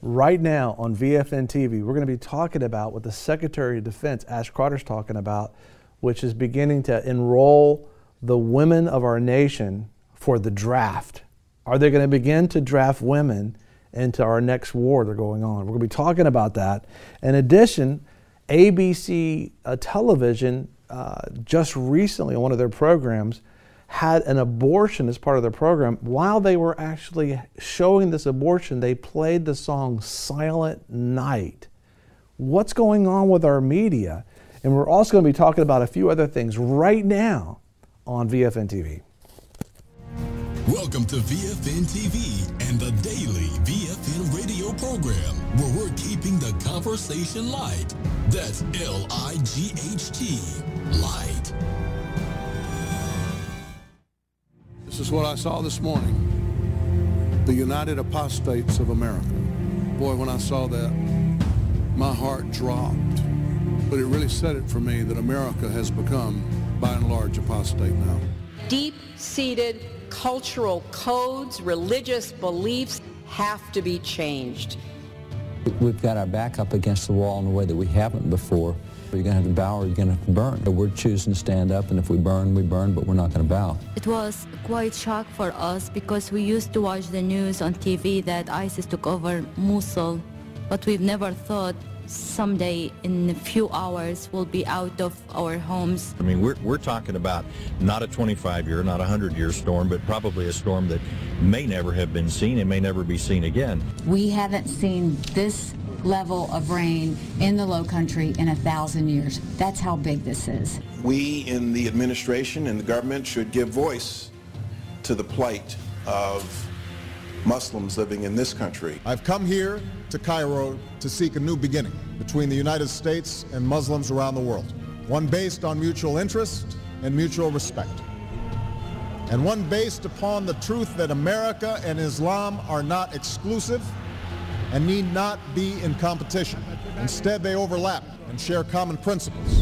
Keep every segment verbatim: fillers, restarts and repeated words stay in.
right now on V F N T V, we're going to be talking about what the Secretary of Defense, Ash Carter's talking about, which is beginning to enroll the women of our nation for the draft. Are they going to begin to draft women into our next war that's going on? We're going to be talking about that. In addition, A B C uh, television uh, just recently on one of their programs had an abortion as part of their program. While they were actually showing this abortion, they played the song Silent Night. What's going on with our media? And we're also going to be talking about a few other things right now on V F N T V. Welcome to V F N T V and the daily V F N radio program, where we're keeping the conversation light. That's L I G H T, light. This is what I saw this morning. The United Apostates of America. Boy, when I saw that, my heart dropped. But it really said it for me that America has become, by and large, apostate now. Deep-seated cultural codes, religious beliefs have to be changed. We've got our back up against the wall in a way that we haven't before. You're going to have to bow or you're going to have to burn. We're choosing to stand up, and if we burn, we burn, but we're not going to bow. It was quite shock for us because we used to watch the news on T V that ISIS took over Mosul, but we've never thought someday in a few hours we'll be out of our homes. I mean, we're, we're talking about not a twenty-five year, not a hundred year storm, but probably a storm that may never have been seen and may never be seen again. We haven't seen this level of rain in the low country in a thousand years. That's how big this is. We in the administration and the government should give voice to the plight of Muslims living in this country. I've come here to Cairo to seek a new beginning between the United States and Muslims around the world, one based on mutual interest and mutual respect, and one based upon the truth that America and Islam are not exclusive and need not be in competition. Instead, they overlap and share common principles.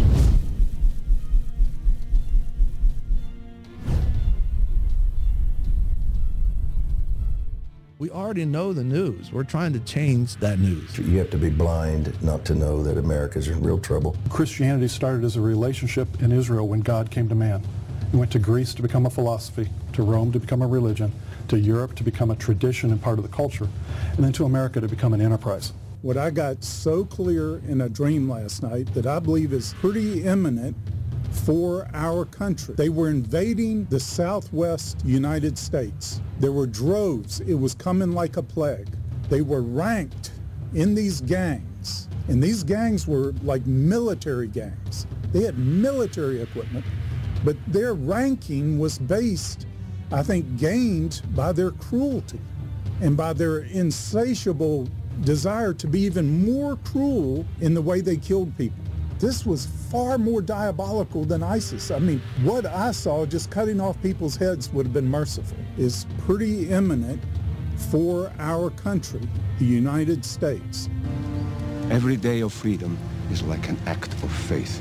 We already know the news. We're trying to change that news. You have to be blind not to know that America's in real trouble. Christianity started as a relationship in Israel when God came to man. He went to Greece to become a philosophy, to Rome to become a religion, to Europe to become a tradition and part of the culture, and then to America to become an enterprise. What I got so clear in a dream last night that I believe is pretty imminent for our country. They were invading the southwest United States. There were droves. It was coming like a plague. They were ranked in these gangs, and these gangs were like military gangs. They had military equipment, but their ranking was based, I think, gained by their cruelty and by their insatiable desire to be even more cruel in the way they killed people. This was far more diabolical than ISIS. I mean, what I saw just cutting off people's heads would have been merciful. Is pretty imminent for our country, the United States. Every day of freedom is like an act of faith.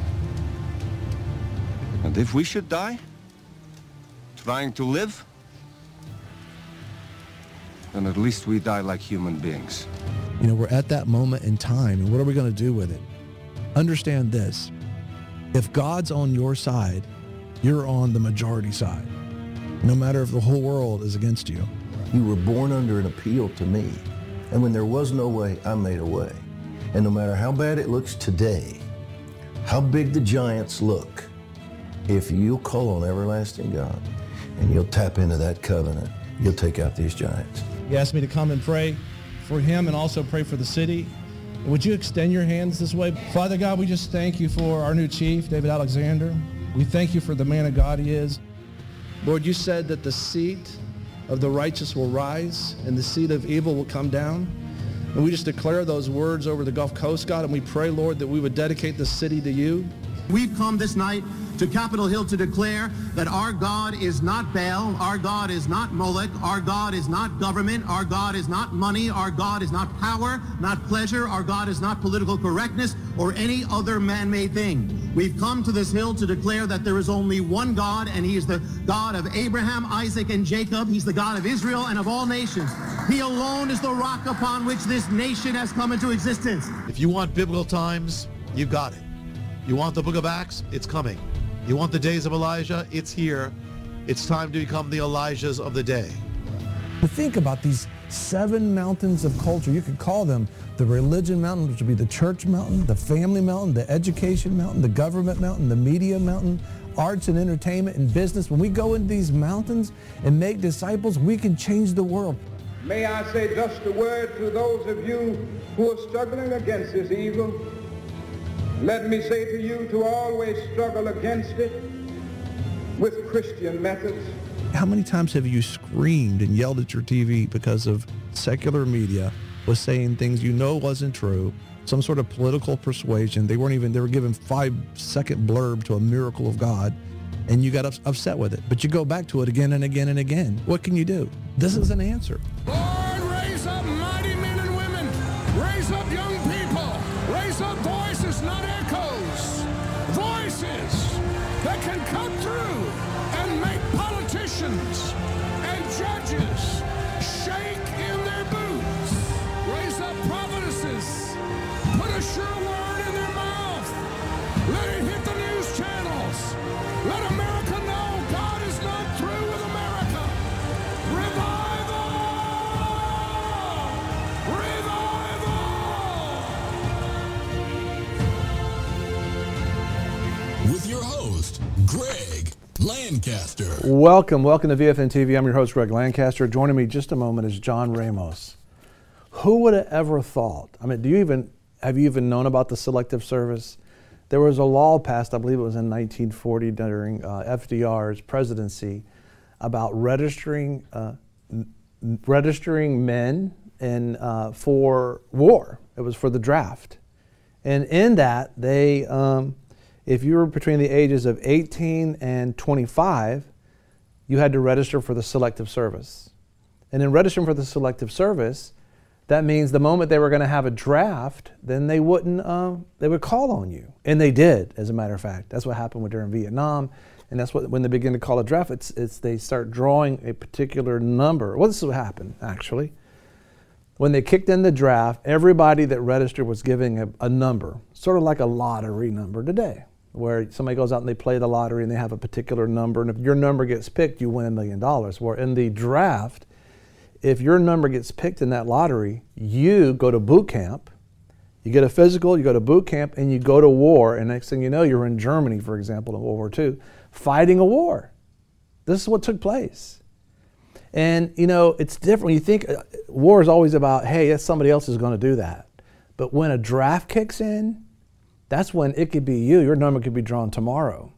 And if we should die trying to live, then at least we die like human beings. You know, we're at that moment in time, and what are we going to do with it? Understand this. If God's on your side, you're on the majority side, no matter if the whole world is against you. You were born under an appeal to me, and when there was no way, I made a way. And no matter how bad it looks today, how big the giants look, if you'll call on everlasting God and you'll tap into that covenant, you'll take out these giants. He asked me to come and pray for him and also pray for the city. Would you extend your hands this way? Father God, we just thank you for our new chief, David Alexander. We thank you for the man of God he is. Lord, you said that the seat of the righteous will rise and the seat of evil will come down. And we just declare those words over the Gulf Coast, God, and we pray, Lord, that we would dedicate the city to you. We've come this night to Capitol Hill to declare that our God is not Baal, our God is not Moloch, our God is not government, our God is not money, our God is not power, not pleasure, our God is not political correctness or any other man-made thing. We've come to this hill to declare that there is only one God, and he is the God of Abraham, Isaac, and Jacob. He's the God of Israel and of all nations. He alone is the rock upon which this nation has come into existence. If you want biblical times, you've got it. You want the book of Acts? It's coming. You want the days of Elijah? It's here. It's time to become the Elijahs of the day. Think about these seven mountains of culture. You could call them the religion mountain, which would be the church mountain, the family mountain, the education mountain, the government mountain, the media mountain, arts and entertainment and business. When we go into these mountains and make disciples, we can change the world. May I say just a word to those of you who are struggling against this evil. Let me say to you to always struggle against it with Christian methods. How many times have you screamed and yelled at your T V because of secular media was saying things you know wasn't true, some sort of political persuasion? They weren't even, they were giving five second blurb to a miracle of God, and you got ups- upset with it. But you go back to it again and again and again. What can you do? This is an answer. Lord, raise up mighty men and women. Raise up young people. Raise up voices, not echoes. Voices that can cut through and make politicians and judges shake in their boots. Raise up prophetesses. Put a sure word in their mouth. Let it hit the news channels. Let America know God is not through with America. Revival! Revival! With your host, Greg Lancaster. Welcome, welcome to V F N T V. I'm your host, Greg Lancaster. Joining me just a moment is John Ramos. Who would have ever thought? I mean, do you even have you even known about the Selective Service? There was a law passed, I believe it was in nineteen forty during uh, F D R's presidency, about registering uh, m- registering men in uh, for war. It was for the draft, and in that they, um, if you were between the ages of eighteen and twenty-five, you had to register for the Selective Service, and in registering for the Selective Service, that means the moment they were going to have a draft, then they wouldn't, uh, they would call on you. And they did, as a matter of fact. That's what happened with during Vietnam. And that's what, when they begin to call a draft, it's, it's they start drawing a particular number. Well, this is what happened, actually. When they kicked in the draft, everybody that registered was giving a, a number, sort of like a lottery number today, where somebody goes out and they play the lottery and they have a particular number. And if your number gets picked, you win a million dollars. Where in the draft, if your number gets picked in that lottery, you go to boot camp, you get a physical, you go to boot camp, and you go to war. And next thing you know, you're in Germany, for example, in World War Two, fighting a war. This is what took place. And, you know, it's different. When you think uh, war is always about, hey, that's somebody else is going to do that. But when a draft kicks in, that's when it could be you. Your number could be drawn tomorrow.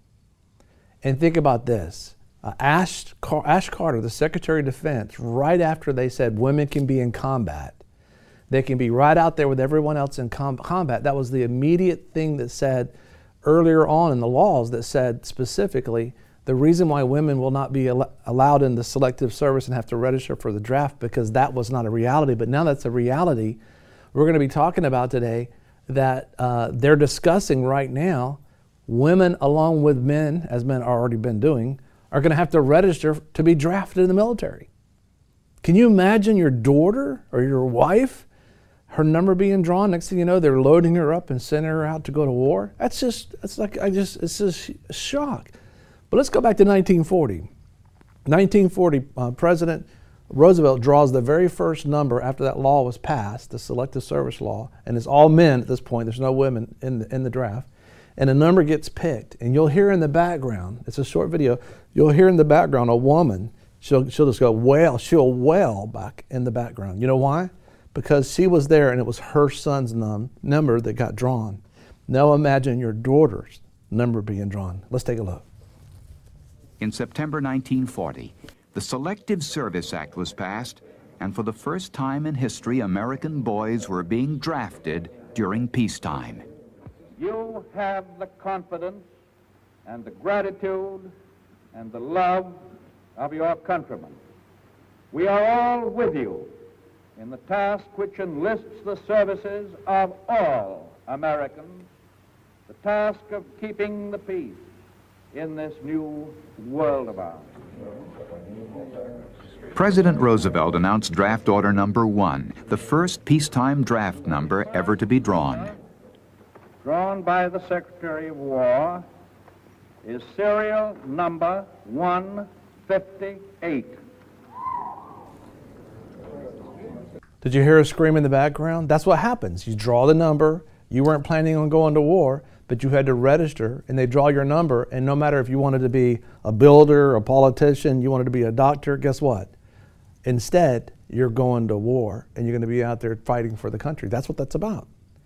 And think about this. Uh, Ash, Car- Ash Carter, the Secretary of Defense, right after they said women can be in combat, they can be right out there with everyone else in com- combat. That was the immediate thing that said earlier on in the laws that said specifically the reason why women will not be al- allowed in the Selective Service and have to register for the draft, because that was not a reality. But now that's a reality. We're going to be talking about today that uh, they're discussing right now, women along with men, as men have already been doing, are going to have to register to be drafted in the military. Can you imagine your daughter or your wife, her number being drawn? Next thing you know, they're loading her up and sending her out to go to war. That's just, that's like, I just, it's just a shock. But let's go back to nineteen forty. nineteen forty, uh, President Roosevelt draws the very first number after that law was passed, the Selective Service law, and it's all men at this point. There's no women in the, in the draft. And a number gets picked, and you'll hear in the background, it's a short video, you'll hear in the background a woman, she'll, she'll just go wail, she'll wail back in the background. You know why? Because she was there and it was her son's num- number that got drawn. Now imagine your daughter's number being drawn. Let's take a look. In September nineteen forty, the Selective Service Act was passed, and for the first time in history, American boys were being drafted during peacetime. You have the confidence and the gratitude and the love of your countrymen. We are all with you in the task which enlists the services of all Americans, the task of keeping the peace in this new world of ours. President Roosevelt announced draft order number one, the first peacetime draft number ever to be drawn. Drawn by the Secretary of War is serial number one fifty-eight. Did you hear a scream in the background? That's what happens. You draw the number. You weren't planning on going to war, but you had to register, and they draw your number, and no matter if you wanted to be a builder, a politician, you wanted to be a doctor, guess what? Instead, you're going to war, and you're going to be out there fighting for the country. That's what that's about.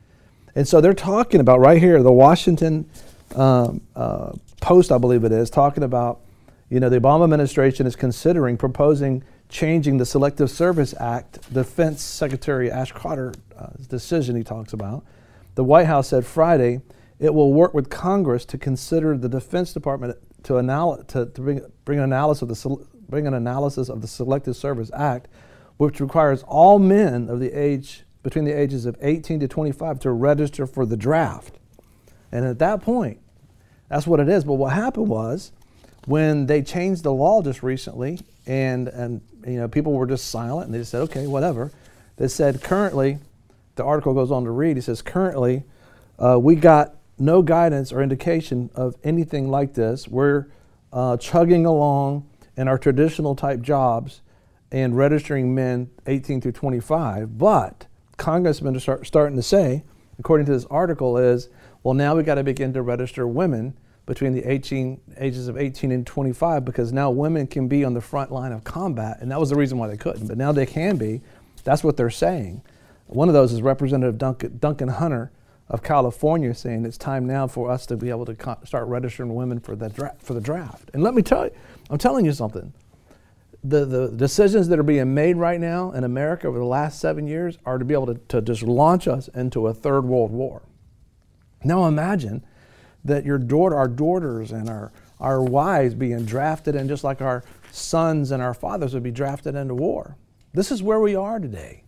And so they're talking about right here, the Washington um, uh, Post, I believe it is, talking about, you know, the Obama administration is considering proposing changing the Selective Service Act. Defense Secretary Ash Carter's uh, decision he talks about. The White House said Friday it will work with Congress to consider the Defense Department to, anal- to, to bring, bring, an analysis of the, bring an analysis of the Selective Service Act, which requires all men of the age between the ages of eighteen to twenty-five to register for the draft. And at that point, that's what it is. But what happened was, when they changed the law just recently, and, and you know, people were just silent, and they just said, okay, whatever. They said currently, the article goes on to read, he says, currently, uh, we got no guidance or indication of anything like this. We're uh, chugging along in our traditional type jobs and registering men eighteen through twenty-five, but Congressmen are start, starting to say, according to this article, is, well, now we got to begin to register women between the eighteen, ages of eighteen and twenty-five, because now women can be on the front line of combat, and that was the reason why they couldn't, but now they can be. That's what they're saying. One of those is Representative Duncan, Duncan Hunter of California, saying it's time now for us to be able to co- start registering women for the, dra- for the draft. And let me tell you, I'm telling you something. The, the decisions that are being made right now in America over the last seven years are to be able to, to just launch us into a third world war. Now imagine that your daughter, our daughters and our, our wives being drafted in, just like our sons and our fathers would be drafted into war. This is where we are today.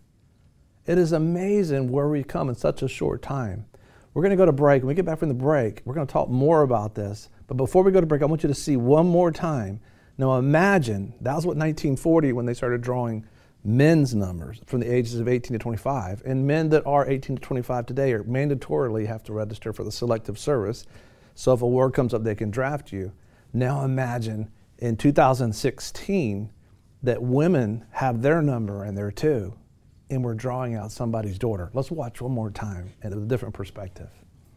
It is amazing where we've come in such a short time. We're going to go to break. When we get back from the break, we're going to talk more about this. But before we go to break, I want you to see one more time. Now imagine, that was what nineteen forty, when they started drawing men's numbers from the ages of eighteen to twenty-five. And men that are eighteen to twenty-five today are mandatorily have to register for the Selective Service. So if a war comes up, they can draft you. Now imagine in two thousand sixteen that women have their number in there too, and we're drawing out somebody's daughter. Let's watch one more time at a different perspective.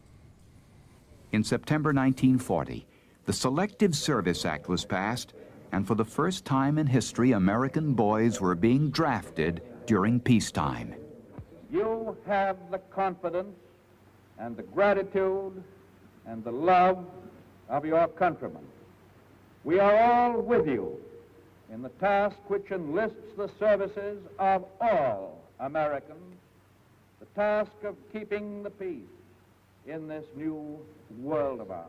In September nineteen forty, the Selective Service Act was passed, and for the first time in history, American boys were being drafted during peacetime. You have the confidence and the gratitude and the love of your countrymen. We are all with you in the task which enlists the services of all Americans, the task of keeping the peace in this new world of ours.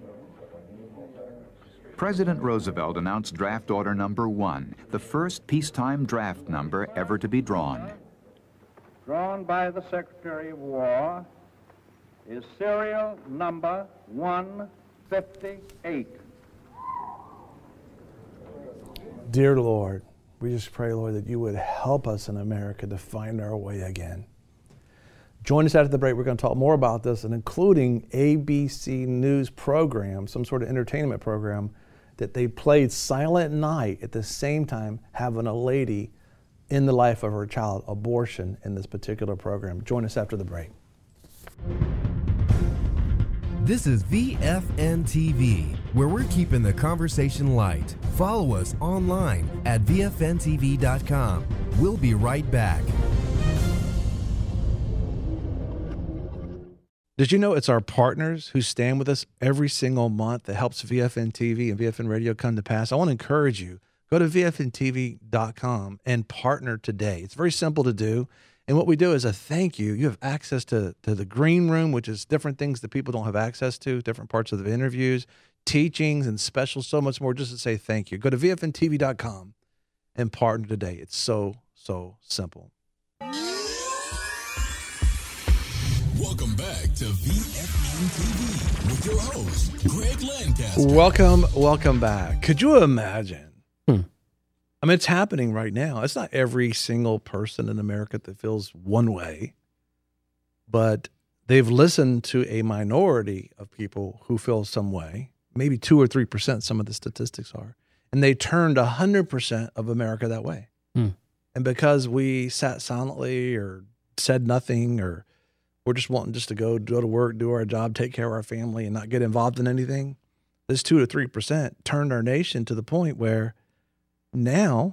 President Roosevelt announced draft order number one, the first peacetime draft number ever to be drawn. Drawn by the Secretary of War is serial number one fifty-eight. Dear Lord, we just pray, Lord, that you would help us in America to find our way again. Join us after the break. We're going to talk more about this, and including A B C News program, some sort of entertainment program, that they played Silent Night at the same time having a lady in the life of her child, abortion, in this particular program. Join us after the break. This is V F N T V, where we're keeping the conversation light. Follow us online at V F N T V dot com. We'll be right back. Did you know it's our partners who stand with us every single month that helps V F N T V and V F N Radio come to pass? I want to encourage you, go to V F N T V dot com and partner today. It's very simple to do. And what we do is a thank you. You have access to, to the green room, which is different things that people don't have access to, different parts of the interviews, teachings, and specials, so much more, just to say thank you. Go to V F N T V dot com and partner today. It's so, so simple. Welcome back to V F N T V with your host, Greg Lancaster. Welcome, welcome back. Could you imagine? Hmm. I mean, it's happening right now. It's not every single person in America that feels one way, but they've listened to a minority of people who feel some way, maybe two or three percent, some of the statistics are, and they turned one hundred percent of America that way. Hmm. And because we sat silently or said nothing, or we're just wanting just to go, go to work, do our job, take care of our family, and not get involved in anything, this two to three percent turned our nation to the point where now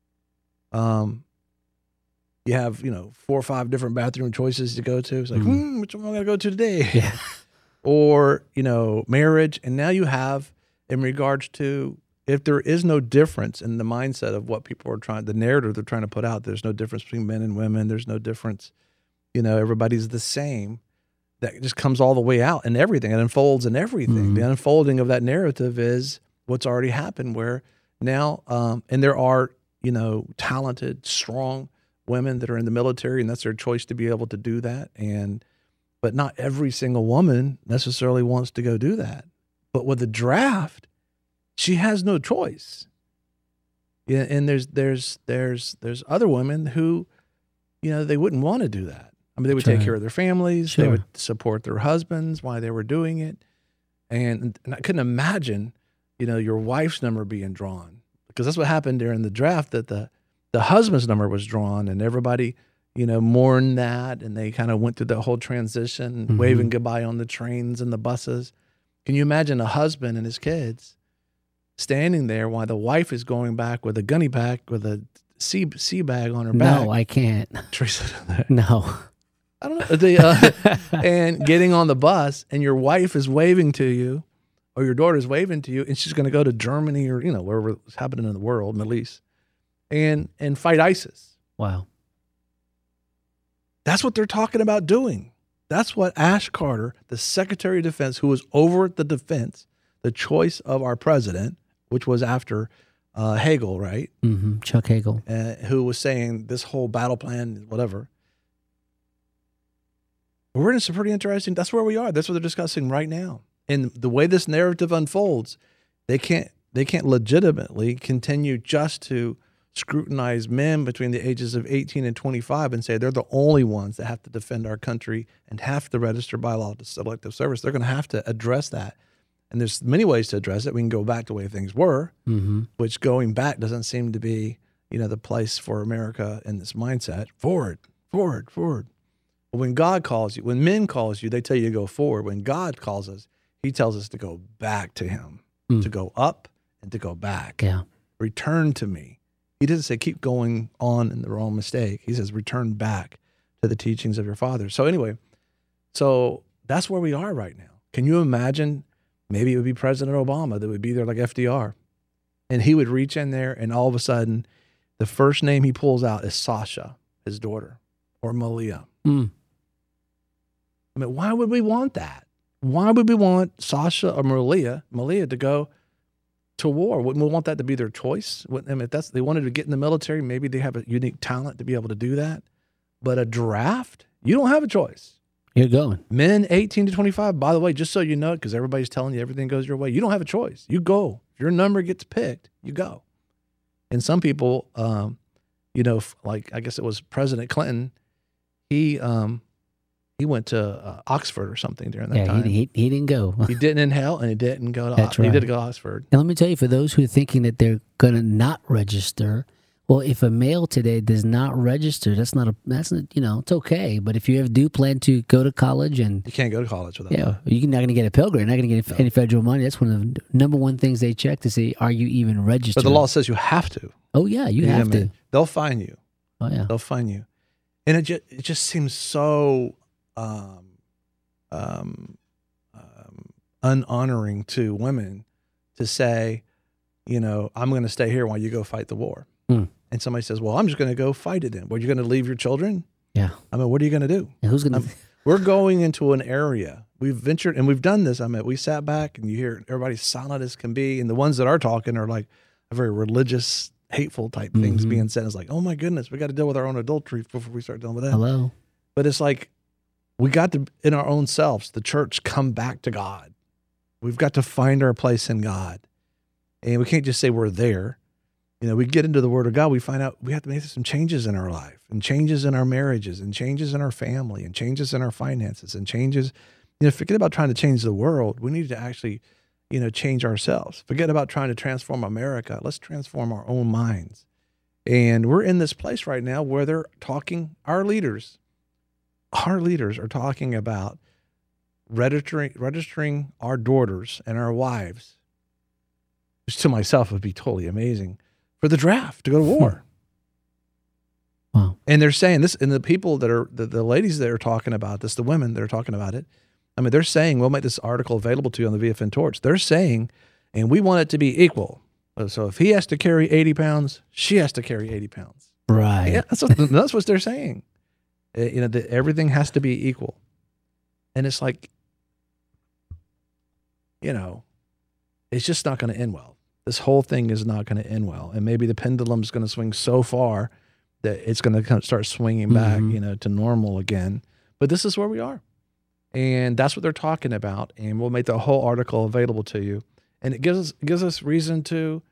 um, you have, you know, four or five different bathroom choices to go to. It's like, Mm. hmm, which one am I going to go to today? Yeah. Or, you know, marriage. And now you have, in regards to, if there is no difference in the mindset of what people are trying, the narrative they're trying to put out, there's no difference between men and women. There's no difference. You know, everybody's the same. That just comes all the way out in everything. It unfolds in everything. Mhm. The unfolding of that narrative is what's already happened, where now, um, and there are, you know, talented, strong women that are in the military, and that's their choice to be able to do that. And, but not every single woman necessarily wants to go do that. But with the draft, she has no choice. Yeah, and there's there's there's there's other women who, you know, they wouldn't want to do that. I mean, they would Sure. take care of their families. They Sure. would support their husbands while they were doing it. And, and I couldn't imagine, you know, your wife's number being drawn, because that's what happened during the draft, that the, the husband's number was drawn, and everybody, you know, mourned that. And they kind of went through the whole transition, Mhm. waving goodbye on the trains and the buses. Can you imagine a husband and his kids standing there while the wife is going back with a gunny pack with a sea, sea bag on her back? No, I can't. Teresa, No. I don't know. The, uh, and getting on the bus, and your wife is waving to you, or your daughter's waving to you, and she's going to go to Germany or, you know, wherever it's happening in the world, Middle East, and and fight ISIS. Wow. That's what they're talking about doing. That's what Ash Carter, the Secretary of Defense, who was over the defense, the choice of our president, which was after uh, Hagel, right? Mm-hmm. Chuck Hagel. Uh, who was saying this whole battle plan, whatever. We're in some pretty interesting, that's where we are. That's what they're discussing right now. And the way this narrative unfolds, they can't they can't legitimately continue just to scrutinize men between the ages of eighteen and twenty-five and say they're the only ones that have to defend our country and have to register by law to selective service. They're going to have to address that. And there's many ways to address it. We can go back to the way things were, Mm-hmm. which going back doesn't seem to be, you know, the place for America in this mindset. Forward, forward, forward. But when God calls you, when men calls you, they tell you to go forward. When God calls us, he tells us to go back to him, Mm. to go up and to go back. Yeah. Return to me. He doesn't say keep going on in the wrong mistake. He says return back to the teachings of your father. So anyway, so that's where we are right now. Can you imagine? Maybe it would be President Obama that would be there like F D R. And he would reach in there, and all of a sudden, the first name he pulls out is Sasha, his daughter, or Malia. Mm. I mean, why would we want that? Why would we want Sasha or Malia, Malia to go to war? Wouldn't we want that to be their choice? Wouldn't- I mean, if that's, they wanted to get in the military, maybe they have a unique talent to be able to do that. But a draft, you don't have a choice. You're going. Men eighteen to twenty-five, by the way, just so you know, because everybody's telling you everything goes your way, you don't have a choice. You go. If your number gets picked, you go. And some people, um, you know, f- like I guess it was President Clinton, he um, he went to uh, Oxford or something during that Yeah, time. he, he, he didn't go. He didn't inhale, and he didn't go to That's Oxford. He right. did go to Oxford. Now, let me tell you, for those who are thinking that they're going to not register, well, if a male today does not register, that's not a, that's not, you know, it's okay. But if you ever do plan to go to college and, You can't go to college without yeah, that. you're not going to get a Pell Grant, not going to get any federal money. That's one of the number one things they check to see, are you even registered? But the law says you have to. Oh, yeah, you know what have I to. mean? They'll fine you. Oh, yeah. They'll fine you. And it just, it just seems so um, um, um, unhonoring to women to say, you know, I'm going to stay here while you go fight the war. Hmm. And somebody says, well, I'm just going to go fight it then. Well, you're going to leave your children? Yeah. I mean, what are you going to do? And who's going Um, to? we're going into an area. We've ventured, and we've done this. I mean, we sat back, and you hear everybody silent as can be. And the ones that are talking are like a very religious, hateful type things Mhm. being said. It's like, oh my goodness, we got to deal with our own adultery before we start dealing with that. Hello? But it's like, we got to, in our own selves, the church, come back to God. We've got to find our place in God. And we can't just say we're there. You know, we get into the Word of God, we find out we have to make some changes in our life, and changes in our marriages, and changes in our family, and changes in our finances, and changes, you know, forget about trying to change the world. We need to actually, you know, change ourselves. Forget about trying to transform America. Let's transform our own minds. And we're in this place right now where they're talking, our leaders, our leaders are talking about registering, registering our daughters and our wives, which to myself would be totally amazing, for the draft to go to war. Wow. And they're saying this, and the people that are, the, the ladies that are talking about this, the women that are talking about it, I mean, they're saying, we'll make this article available to you on the V F N Torch. They're saying, and we want it to be equal. So if he has to carry eighty pounds, she has to carry eighty pounds. Right. Yeah, that's what, that's what they're saying. Uh, you know, that everything has to be equal. And it's like, you know, it's just not going to end well. This whole thing is not going to end well. And maybe the pendulum is going to swing so far that it's going to kind of start swinging back, Mm-hmm. you know, to normal again. But this is where we are. And that's what they're talking about. And we'll make the whole article available to you. And it gives us, gives us reason to,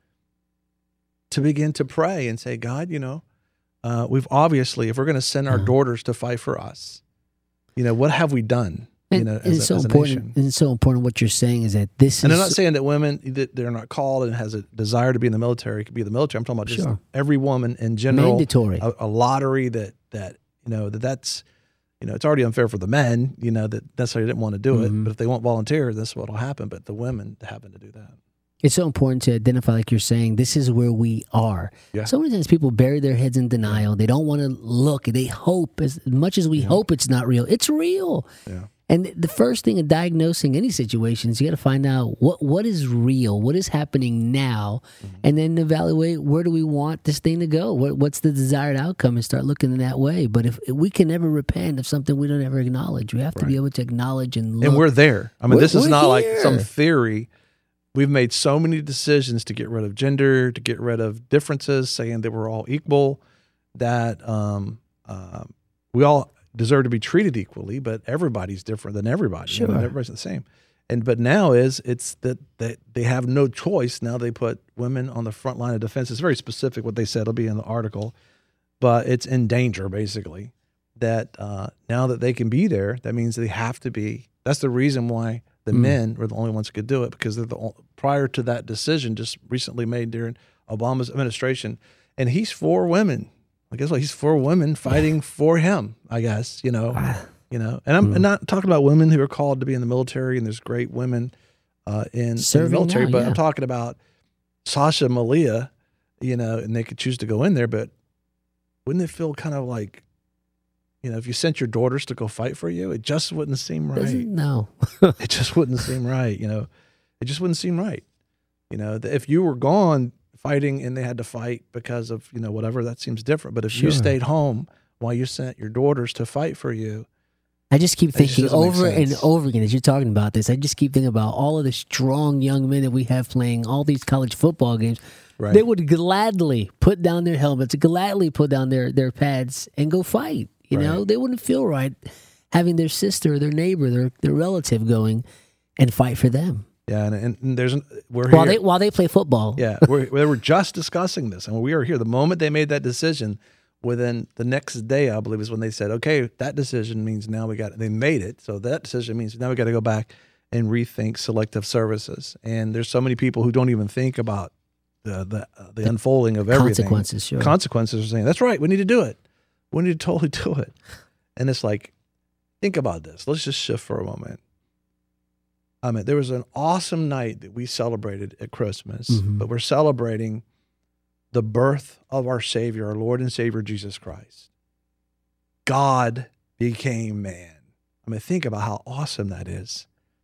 to begin to pray and say, God, you know, uh, we've obviously, if we're going to send our daughters to fight for us, you know, what have we done? And, You know, and as it's a, so as a important. nation. And it's so important. What you're saying is that this And is I'm not saying that women that they're not called and has a desire to be in the military could be in the military. I'm talking about just Sure. every woman in general. Mandatory. A, a lottery that that you know that that's you know it's already unfair for the men. You know that necessarily didn't want to do it, Mhm. but if they won't volunteer, this is what'll happen. But the women happen to do that. It's so important to identify, like you're saying, this is where we are. Yeah. So many times people bury their heads in denial. They don't want to look. They hope, as much as we hope it's not real, it's real. Yeah. And the first thing in diagnosing any situation is you got to find out what, what is real, what is happening now, Mm-hmm. and then evaluate where do we want this thing to go? What, what's the desired outcome, and start looking in that way. But if, if we can never repent of something we don't ever acknowledge, we have to be able to acknowledge and look. And we're there. I mean, We're- this is we're not like here. some theory. We've made so many decisions to get rid of gender, to get rid of differences, saying that we're all equal, that um, uh, we all deserve to be treated equally, but everybody's different than everybody. You know, Sure. everybody's the same. And but now is it's that, that they have no choice. Now they put women on the front line of defense. It's very specific what they said. It'll be in the article, but it's in danger basically. That uh, now that they can be there, that means they have to be. That's the reason why the Mm. men were the only ones who could do it, because they're the only, prior to that decision just recently made during Obama's administration, and he's for women. I guess what he's for women fighting for him. I guess you know, you know. And I'm Mm. not talking about women who are called to be in the military, and there's great women uh, in, in the Serving military, now, but yeah. I'm talking about Sasha Malia, you know, and they could choose to go in there, but wouldn't it feel kind of like, you know, if you sent your daughters to go fight for you, it just wouldn't seem right. Doesn't- no. It just wouldn't seem right. You know, it just wouldn't seem right. You know, that if you were gone fighting and they had to fight because of, you know, whatever, that seems different. But if you Sure. stayed home while you sent your daughters to fight for you, I just keep It just thinking doesn't make over and sense. over again as you're talking about this. I just keep thinking about all of the strong young men that we have playing all these college football games. Right. They would gladly put down their helmets, gladly put down their, their pads and go fight. You know, they wouldn't feel right having their sister, their neighbor, their their relative going and fight for them yeah, and, and, and there's we're while here. they while they play football. Yeah, we're, we were just discussing this, and we are here. The moment they made that decision, within the next day, I believe, is when they said, "Okay, that decision means now we got." They made it, so that decision means now we got to go back and rethink selective services. And there's so many people who don't even think about the the, uh, the unfolding of everything. Consequences, sure. Consequences are saying that's right. We need to do it. We need to totally do it. And it's like, think about this. Let's just shift for a moment. I mean, there was an awesome night that we celebrated at Christmas, Mhm. but we're celebrating the birth of our Savior, our Lord and Savior, Jesus Christ. God became man. I mean, think about how awesome that is.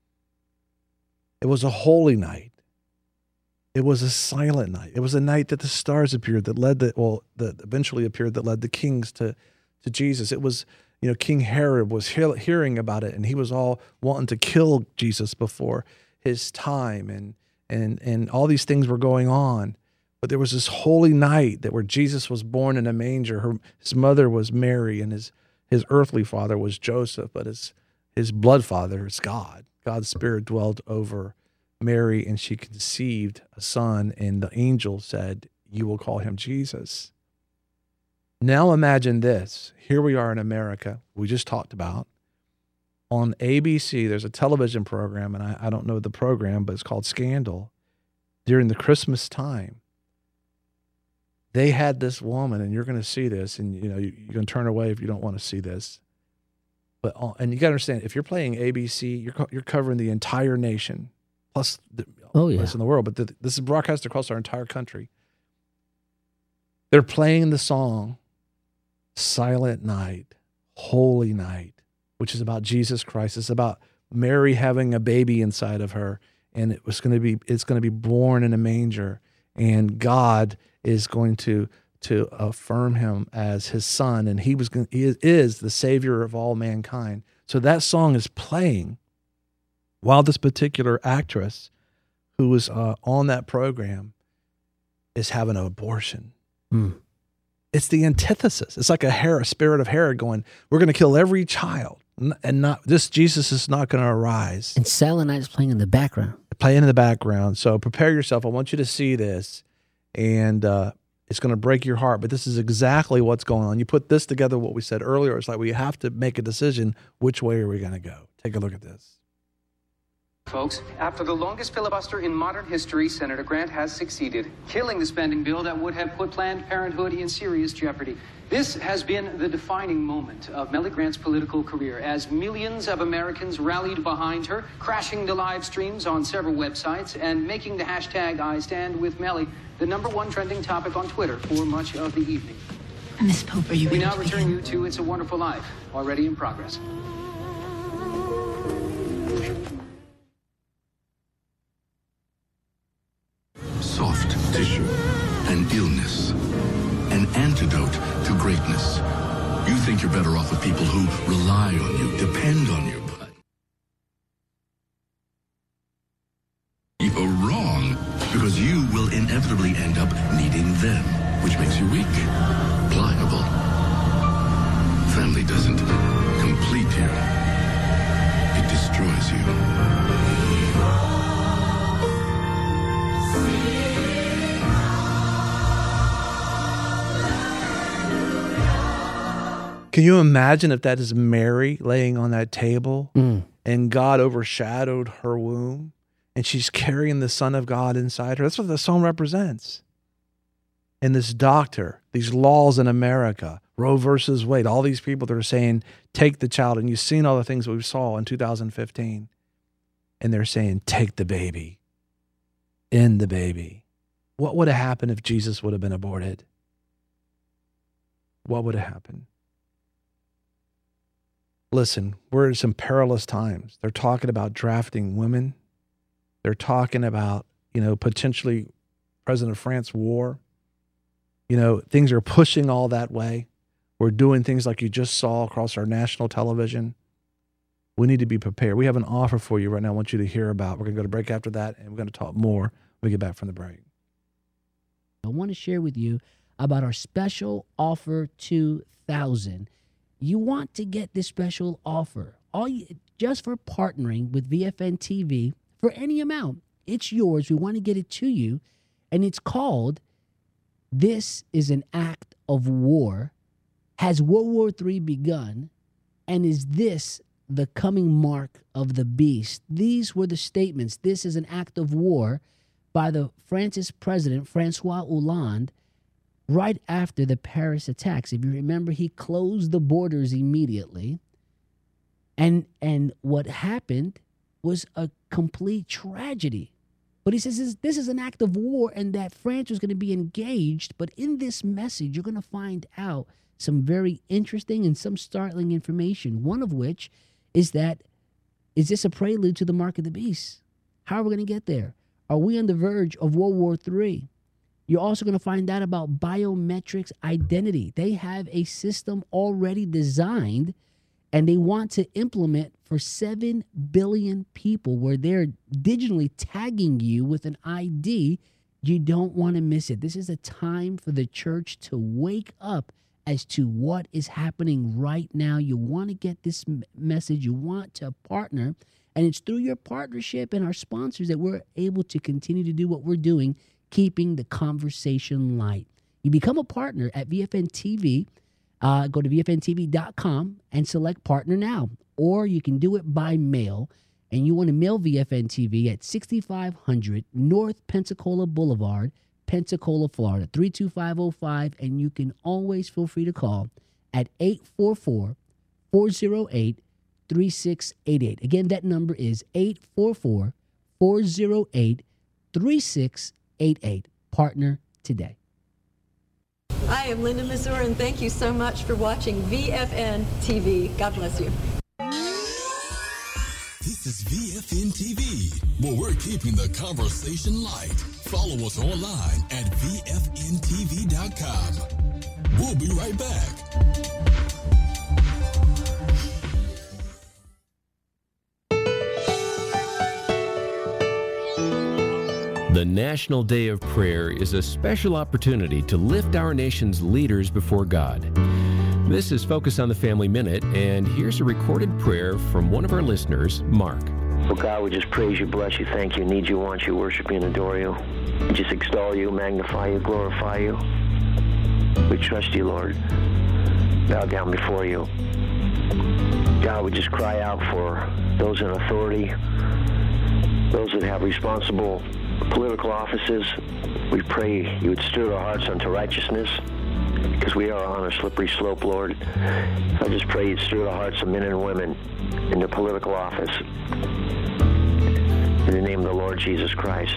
It was a holy night. It was a silent night. It was a night that the stars appeared that led the, well, that eventually appeared that led the kings to, to Jesus. It was, you know, King Herod was he- hearing about it, and he was all wanting to kill Jesus before his time, and and and all these things were going on. But there was this holy night that where Jesus was born in a manger. Her, his mother was Mary, and his his earthly father was Joseph, but his his blood father is God. God's Spirit dwelled over Mary, and she conceived a son, and the angel said, you will call him Jesus. Now imagine this. Here we are in America, we just talked about. On A B C, there's a television program, and I, I don't know the program, but it's called Scandal. During the Christmas time, they had this woman, and you're going to see this, and you know you, you're going to turn away if you don't want to see this. But and you got to understand, if you're playing A B C, you're you're covering the entire nation, plus the oh yeah, place in the world. But the, this is broadcast across our entire country. They're playing the song "Silent Night, Holy Night," which is about Jesus Christ. It's about Mary having a baby inside of her, and it was going to be it's going to be born in a manger, and God is going to to affirm him as his son, and he was going, he is the savior of all mankind. So that song is playing while this particular actress who was uh, on that program is having an abortion. Mm. It's the antithesis. It's like a Herod, spirit of Herod going, we're going to kill every child, and not this Jesus is not going to arise. And Silent Night is playing in the background. Playing in the background. So prepare yourself. I want you to see this, and uh, it's going to break your heart. But this is exactly what's going on. You put this together, what we said earlier. It's like we have to make a decision. Which way are we going to go? Take a look at this. Folks, after the longest filibuster in modern history, Senator Grant has succeeded, killing the spending bill that would have put Planned Parenthood in serious jeopardy. This has been the defining moment of Mellie Grant's political career, as millions of Americans rallied behind her, crashing the live streams on several websites and making the hashtag I Stand With Mellie the number one trending topic on Twitter for much of the evening. Miss Pope, are you We ready now to return begin? you to It's a Wonderful Life, already in progress. Soft tissue, an illness, an antidote to greatness. You think you're better off with people who rely on you, depend on you, but you're wrong, because you will inevitably end up needing them, which makes you weak, pliable. Family doesn't complete you, it destroys you. Can you imagine if that is Mary laying on that table Mm. and God overshadowed her womb and she's carrying the Son of God inside her? That's what the song represents. And this doctor, these laws in America, Roe versus Wade, all these people that are saying, take the child. And you've seen all the things we saw in two thousand fifteen. And they're saying, take the baby, end the baby. What would have happened if Jesus would have been aborted? What would have happened? Listen, we're in some perilous times. They're talking about drafting women. They're talking about, you know, potentially President of France war. You know, things are pushing all that way. We're doing things like you just saw across our national television. We need to be prepared. We have an offer for you right now I want you to hear about. We're going to go to break after that, and we're going to talk more when we get back from the break. I want to share with you about our special offer two thousand. You want to get this special offer all you, just for partnering with V F N T V for any amount. It's yours. We want to get it to you. And it's called This is an Act of War. Has World War Three begun? And is this the coming mark of the beast? These were the statements. This is an act of war by the France's president, Francois Hollande, right after the Paris attacks. If you remember, he closed the borders immediately. And and what happened was a complete tragedy. But he says this, this is an act of war and that France was going to be engaged. But in this message, you're going to find out some very interesting and some startling information. One of which is that, is this a prelude to the mark of the beast? How are we going to get there? Are we on the verge of World War Three? You're also going to find out about biometrics identity. They have a system already designed and they want to implement for seven billion people where they're digitally tagging you with an I D. You don't want to miss it. This is a time for the church to wake up as to what is happening right now. You want to get this m- message. You want to partner. And it's through your partnership and our sponsors that we're able to continue to do what we're doing, keeping the conversation light. You become a partner at V F N T V. Uh, go to V F N T V dot com and select partner now. Or you can do it by mail. And you want to mail V F N T V at sixty-five hundred North Pensacola Boulevard, Pensacola, Florida, three two five oh five. And you can always feel free to call at eight four four, four oh eight, three six eight eight. Again, that number is eight four four, four oh eight, three six eight eight. Partner today. I am Linda Mazur, and thank you so much for watching V F N T V. God bless you. This is V F N T V, where we're keeping the conversation light. Follow us online at V F N T V dot com. We'll be right back. The National Day of Prayer is a special opportunity to lift our nation's leaders before God. This is Focus on the Family Minute, and here's a recorded prayer from one of our listeners, Mark. Oh God, we just praise you, bless you, thank you, need you, want you, worship you, and adore you. We just extol you, magnify you, glorify you. We trust you, Lord. Bow down before you. God, we just cry out for those in authority, those that have responsible political offices. We pray you would stir our hearts unto righteousness, because we are on a slippery slope, Lord. I just pray you'd stir the hearts of men and women in the political office. In the name of the Lord Jesus Christ.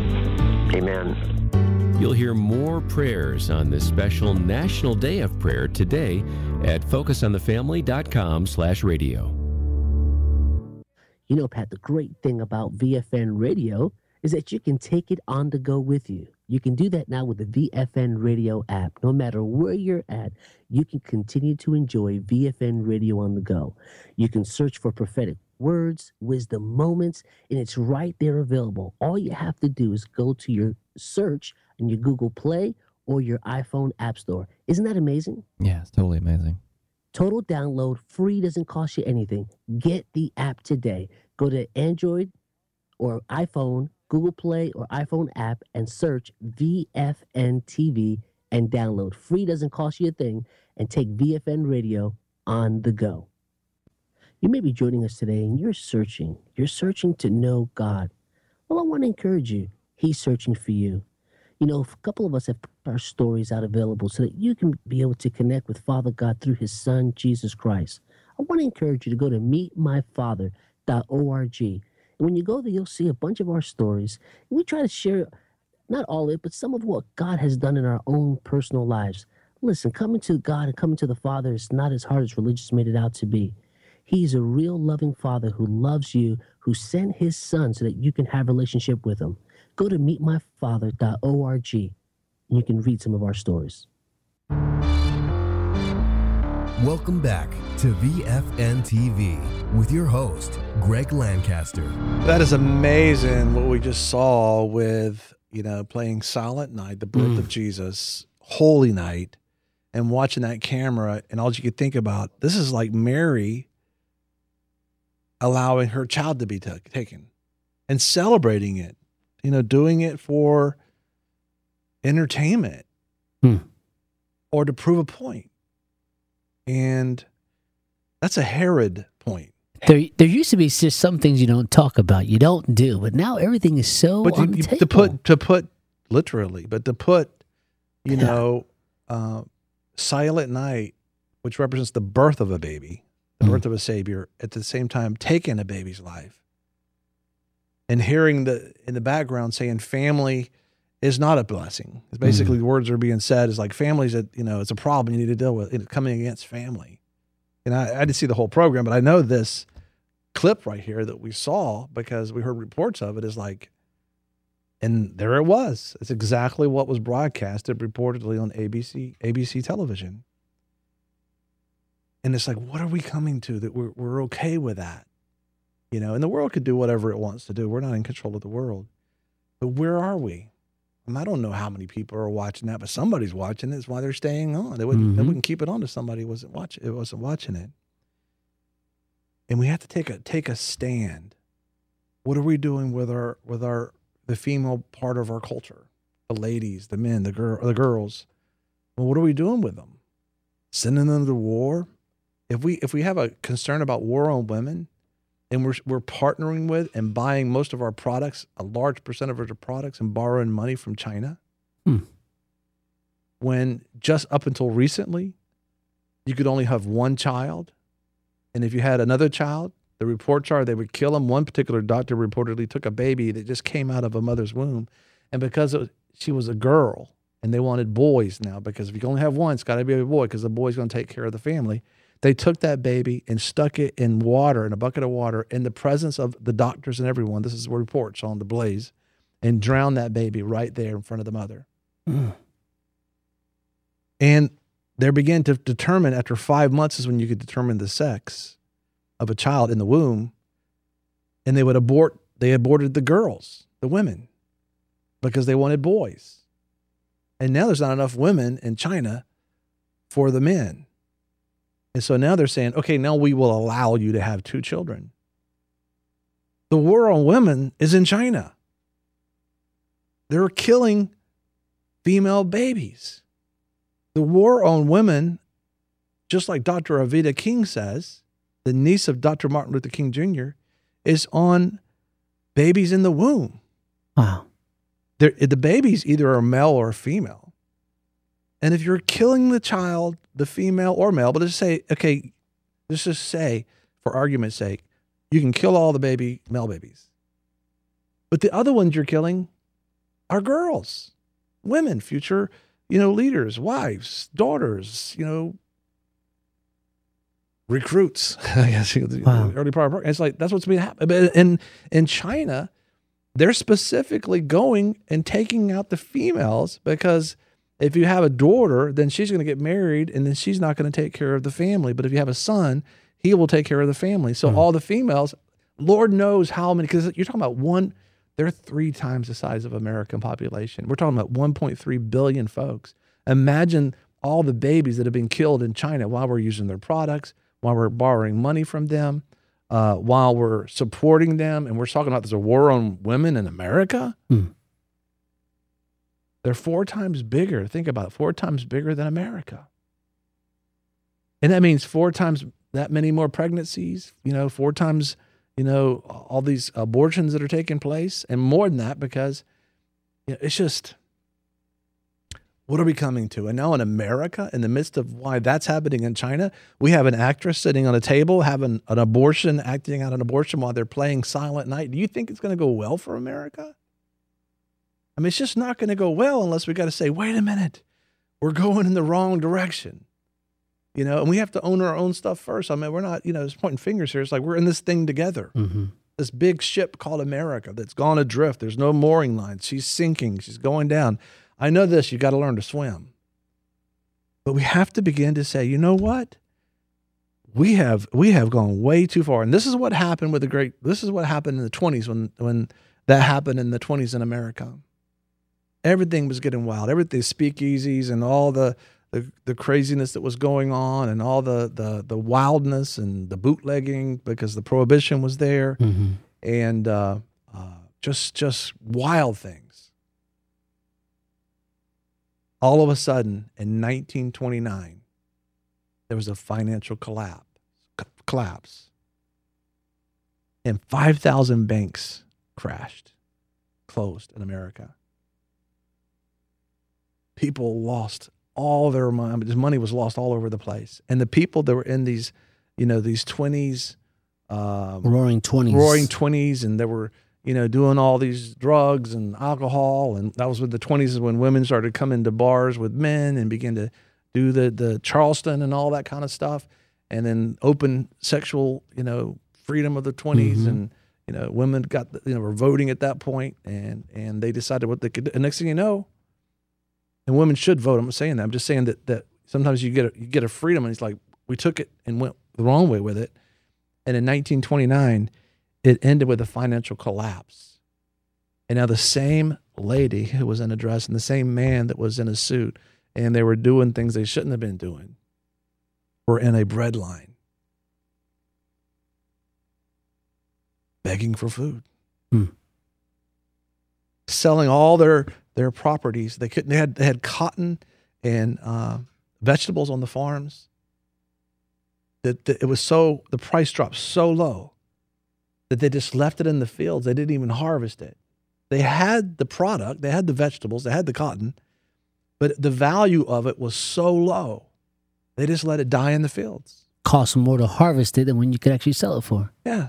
Amen. You'll hear more prayers on this special National Day of Prayer today at focus on the family dot com slash radio. You know, Pat, the great thing about V F N Radio is that you can take it on the go with you. You can do that now with the V F N Radio app. No matter where you're at, you can continue to enjoy V F N Radio on the go. You can search for prophetic words, wisdom moments, and it's right there available. All you have to do is go to your search in your Google Play or your iPhone App Store. Isn't that amazing? Yeah, it's totally amazing. Total download, free, doesn't cost you anything. Get the app today. Go to Android or iPhone, Google Play or iPhone app and search V F N T V and download. Free, doesn't cost you a thing, and take V F N Radio on the go. You may be joining us today and you're searching. You're searching to know God. Well, I want to encourage you. He's searching for you. You know, a couple of us have put our stories out available so that you can be able to connect with Father God through his Son, Jesus Christ. I want to encourage you to go to meet my father dot org. And when you go there, you'll see a bunch of our stories. And we try to share, not all of it, but some of what God has done in our own personal lives. Listen, coming to God and coming to the Father is not as hard as religious made it out to be. He's a real loving Father who loves you, who sent his Son so that you can have a relationship with him. Go to meet my father dot org and you can read some of our stories. Welcome back to V F N T V with your host, Greg Lancaster. That is amazing what we just saw with, you know, playing Silent Night, the birth mm. of Jesus, Holy Night, and watching that camera, and all you could think about, this is like Mary allowing her child to be t- taken and celebrating it, you know, doing it for entertainment mm. or to prove a point. And that's a Herod point. There, there used to be just some things you don't talk about, you don't do, but now everything is so but on you, the you, table. To put, to put literally, but to put, you yeah. know, uh, Silent Night, which represents the birth of a baby, the mm. birth of a Savior, at the same time taking a baby's life, and hearing the in the background saying family is not a blessing. It's basically, mm. the words are being said is like families that, you know, it's a problem you need to deal with. It's coming against family. And I, I didn't see the whole program, but I know this clip right here that we saw because we heard reports of it is like, and there it was. It's exactly what was broadcasted reportedly on A B C, A B C television. And it's like, what are we coming to that we're, we're okay with that? You know, and the world could do whatever it wants to do. We're not in control of the world. But where are we? I don't know how many people are watching that, but somebody's watching it. That's why they're staying on. They wouldn't, mm-hmm. they wouldn't keep it on if somebody wasn't watching it. Wasn't watching it. And we have to take a take a stand. What are we doing with our with our the female part of our culture? the ladies, the men, the girl, the girls. Well, what are we doing with them? Sending them to war? If we if we have a concern about war on women, and we're we're partnering with and buying most of our products, a large percent of our products, and borrowing money from China, hmm. when just up until recently, you could only have one child, and if you had another child, the reports are they would kill him. One particular doctor reportedly took a baby that just came out of a mother's womb, and because it was, she was a girl, and they wanted boys now, because if you can only have one, it's got to be a boy because the boy's going to take care of the family. They took that baby and stuck it in water, in a bucket of water, in the presence of the doctors and everyone. This is reports on the Blaze, and drowned that baby right there in front of the mother. Mm. And they began to determine, after five months is when you could determine the sex of a child in the womb, and they would abort, they aborted the girls, the women, because they wanted boys. And now there's not enough women in China for the men. And so now they're saying, okay, now we will allow you to have two children. The war on women is in China. They're killing female babies. The war on women, just like Doctor Avita King says, the niece of Doctor Martin Luther King Junior, is on babies in the womb. Wow. They're, the babies either are male or female. And if you're killing the child, the female or male, but just say, okay, let's just say, for argument's sake, you can kill all the baby male babies. But the other ones you're killing are girls, women, future, you know, leaders, wives, daughters, you know, recruits. I guess wow. Early part of the program. It's like that's what's being happening. But in in China, they're specifically going and taking out the females, because if you have a daughter, then she's going to get married, and then she's not going to take care of the family. But if you have a son, he will take care of the family. So mm. all the females, Lord knows how many, because you're talking about one, they're three times the size of American population. We're talking about one point three billion folks. Imagine all the babies that have been killed in China while we're using their products, while we're borrowing money from them, uh, while we're supporting them. And we're talking about there's a war on women in America. Mm. They're four times bigger. Think about it, four times bigger than America. And that means four times that many more pregnancies, you know, four times, you know, all these abortions that are taking place, and more than that, because you know, it's just, what are we coming to? And now in America, in the midst of why that's happening in China, we have an actress sitting on a table having an abortion, acting out an abortion while they're playing Silent Night. Do you think it's going to go well for America? I mean, it's just not going to go well unless we got to say, wait a minute, we're going in the wrong direction. You know, and we have to own our own stuff first. I mean, we're not, you know, just pointing fingers here. It's like we're in this thing together. Mm-hmm. This big ship called America that's gone adrift. There's no mooring lines. She's sinking. She's going down. I know this. You got to learn to swim. But we have to begin to say, you know what? We have we have gone way too far. And this is what happened with the great, this is what happened in the twenties when, when that happened in the twenties in America. Everything was getting wild. Everything, speakeasies and all the, the the craziness that was going on, and all the the the wildness and the bootlegging, because the prohibition was there, mm-hmm. and uh, uh, just just wild things. All of a sudden, in nineteen twenty-nine, there was a financial collapse, collapse, and five thousand banks crashed, closed in America. People lost all their money. This money was lost all over the place. And the people that were in these, you know, these twenties, um, roaring twenties, roaring twenties, and they were, you know, doing all these drugs and alcohol. And that was with the twenties, is when women started coming to bars with men and began to do the, the Charleston and all that kind of stuff. And then open sexual, you know, freedom of the twenties. Mm-hmm. And, you know, women got, you know, were voting at that point, and, and they decided what they could do. And next thing you know, and women should vote. I'm not saying that. I'm just saying that that sometimes you get a, you get a freedom, and it's like we took it and went the wrong way with it. And in nineteen twenty-nine, it ended with a financial collapse. And now the same lady who was in a dress and the same man that was in a suit, and they were doing things they shouldn't have been doing, were in a bread line, begging for food, hmm. selling all their their properties. They couldn't. They had they had cotton and uh, vegetables on the farms. That, that it was so the price dropped so low that they just left it in the fields. They didn't even harvest it. They had the product, they had the vegetables, they had the cotton, but the value of it was so low, they just let it die in the fields. Cost more to harvest it than when you could actually sell it for. Yeah.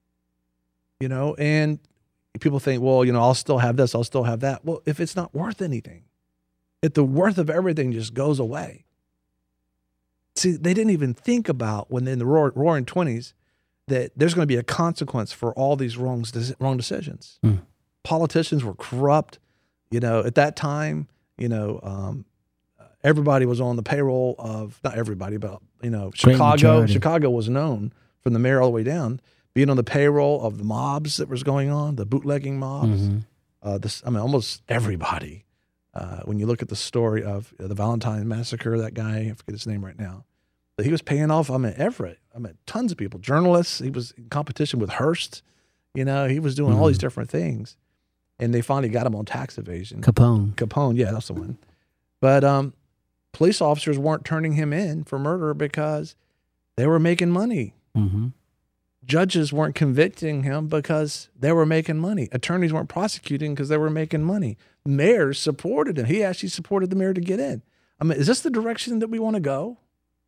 You know, and people think, well, you know, I'll still have this, I'll still have that. Well, if it's not worth anything, if the worth of everything just goes away. See, they didn't even think about when in the roaring twenties that there's going to be a consequence for all these wrong, wrong decisions. Mm. Politicians were corrupt. You know, at that time, you know, um, everybody was on the payroll of, not everybody, but, you know, Chicago. Chicago was known from the mayor all the way down, being on the payroll of the mobs that was going on, the bootlegging mobs. Mm-hmm. Uh, this, I mean, almost everybody. Uh, when you look at the story of the Valentine Massacre, that guy, I forget his name right now, but he was paying off, I mean, Everett. I mean, tons of people, journalists. He was in competition with Hearst. You know, he was doing mm-hmm. all these different things. And they finally got him on tax evasion. Capone. Capone, yeah, that's the one. But um, police officers weren't turning him in for murder because they were making money. Mm-hmm. Judges weren't convicting him because they were making money. Attorneys weren't prosecuting because they were making money. Mayors supported him. He actually supported the mayor to get in. I mean, is this the direction that we want to go?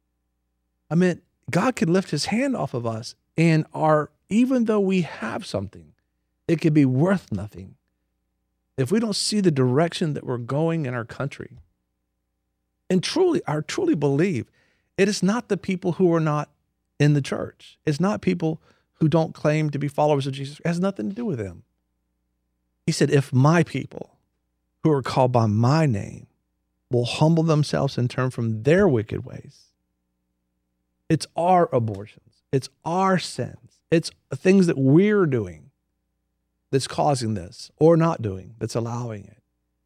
I mean, God could lift his hand off of us, and our, even though we have something, it could be worth nothing if we don't see the direction that we're going in our country. And truly, I truly believe it is not the people who are not in the church. It's not people who don't claim to be followers of Jesus. It has nothing to do with them. He said, if my people who are called by my name will humble themselves and turn from their wicked ways. It's our abortions. It's our sins. It's things that we're doing that's causing this, or not doing, that's allowing it.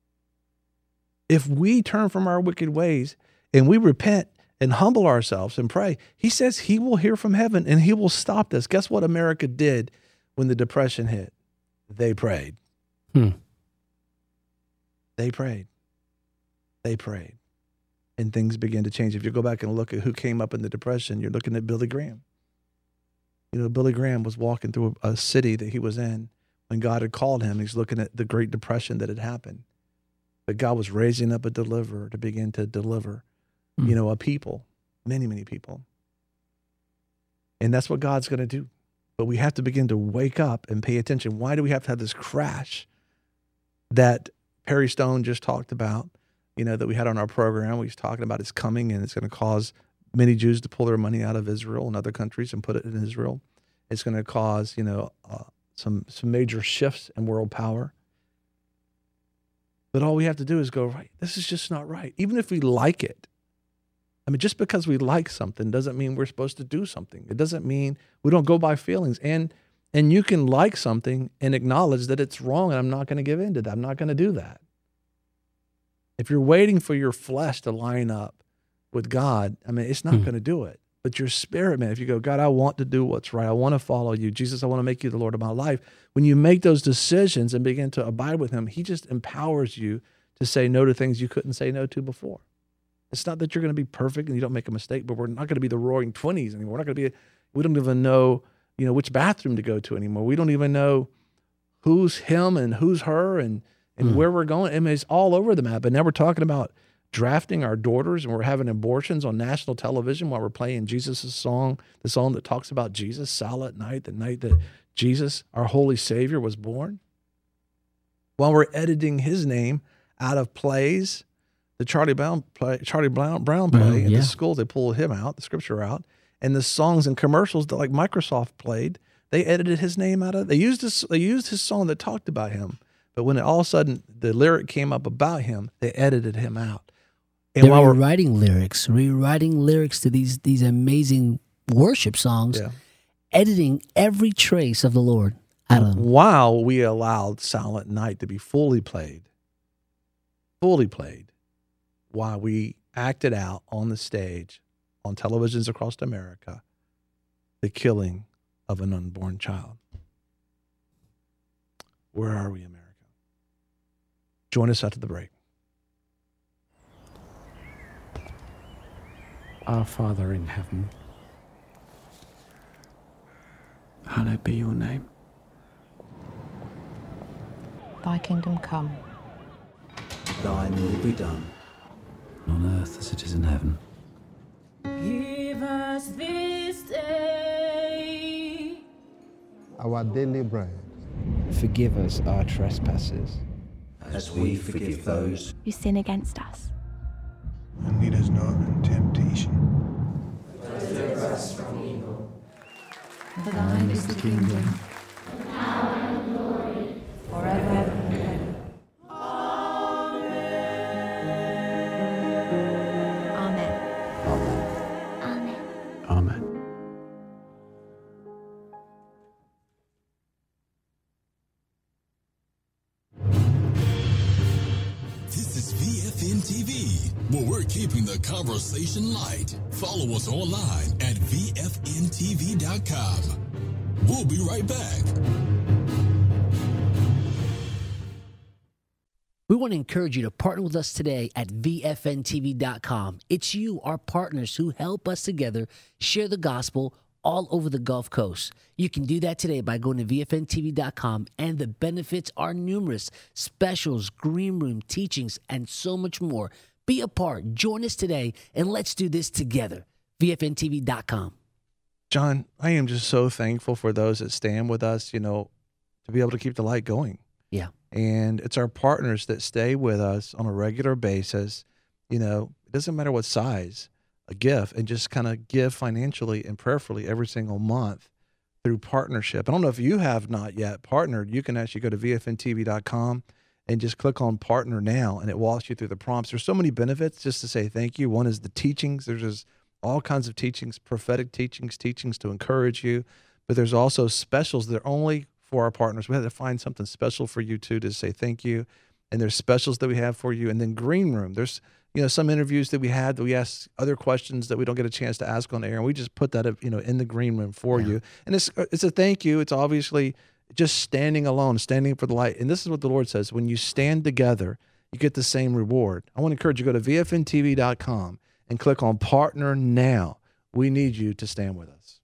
If we turn from our wicked ways and we repent and humble ourselves and pray, he says he will hear from heaven and he will stop this. Guess what America did when the Depression hit? They prayed. Hmm. They prayed. They prayed. And things began to change. If you go back and look at who came up in the Depression, you're looking at Billy Graham. You know, Billy Graham was walking through a, a city that he was in when God had called him. He's looking at the Great Depression that had happened. But God was raising up a deliverer to begin to deliver, mm. you know, a people, many, many people. And that's what God's going to do. But we have to begin to wake up and pay attention. Why do we have to have this crash that Perry Stone just talked about, you know, that we had on our program? We was talking about it's coming and it's going to cause many Jews to pull their money out of Israel and other countries and put it in Israel. It's going to cause, you know, uh, some some major shifts in world power. But all we have to do is go, right, this is just not right. Even if we like it. I mean, just because we like something doesn't mean we're supposed to do something. It doesn't mean we don't go by feelings. And and you can like something and acknowledge that it's wrong, and I'm not going to give in to that. I'm not going to do that. If you're waiting for your flesh to line up with God, I mean, it's not hmm. going to do it. But your spirit, man, if you go, God, I want to do what's right. I want to follow you. Jesus, I want to make you the Lord of my life. When you make those decisions and begin to abide with him, he just empowers you to say no to things you couldn't say no to before. It's not that you're going to be perfect and you don't make a mistake, but we're not going to be the roaring twenties anymore. We're not going to be, we don't even know, you know, which bathroom to go to anymore. We don't even know who's him and who's her and, and mm. where we're going. I mean, it's all over the map. And now we're talking about drafting our daughters and we're having abortions on national television while we're playing Jesus' song, the song that talks about Jesus, Silent Night, the night that Jesus, our holy Savior, was born. While we're editing his name out of plays, the Charlie Brown play, Charlie Brown, Brown play mm, in yeah. the schools, they pull him out, the scripture out, and the songs and commercials that like Microsoft played, they edited his name out of. They used his, they used his song that talked about him, but when it, all of a sudden the lyric came up about him, they edited him out. And They're rewriting lyrics, rewriting lyrics to these these amazing worship songs, yeah. editing every trace of the Lord out of them. While we allowed Silent Night to be fully played, fully played, while we acted out on the stage, on televisions across America, the killing of an unborn child. Where are we, America? Join us after the break. Our Father in heaven, hallowed be your name. Thy kingdom come. Thine will be done, on earth as it is in heaven. Give us this day our daily bread. Forgive us our trespasses, as we forgive those who sin against us. And lead us not in temptation, but deliver us from evil. For thine is the kingdom, and power and glory, forever and ever. Amen. Amen. Amen. This is V F N T V, where we're keeping the conversation light. Follow us online at V F N T V dot com. We'll be right back. We want to encourage you to partner with us today at V F N T V dot com. It's you, our partners, who help us together share the gospel all over the Gulf Coast. You can do that today by going to V F N T V dot com, and the benefits are numerous. Specials, green room, teachings, and so much more. Be a part. Join us today, and let's do this together. V F N T V dot com. John, I am just so thankful for those that stand with us, you know, to be able to keep the light going. Yeah. And it's our partners that stay with us on a regular basis. You know, it doesn't matter what size, a gift, and just kind of give financially and prayerfully every single month through partnership. I don't know if you have not yet partnered. You can actually go to V F N T V dot com and just click on partner now, and it walks you through the prompts. There's so many benefits just to say thank you. One is the teachings. There's just all kinds of teachings, prophetic teachings, teachings to encourage you. But there's also specials that are only for our partners. We had to find something special for you too, to say thank you. And there's specials that we have for you. And then Green Room, there's, you know, some interviews that we had that we ask other questions that we don't get a chance to ask on air, and we just put that, you know, in the Green Room for yeah. you. And it's it's a thank you. It's obviously just standing alone, standing for the light. And this is what the Lord says: when you stand together, you get the same reward. I want to encourage you to go to V F N T V dot com and click on Partner Now. We need you to stand with us.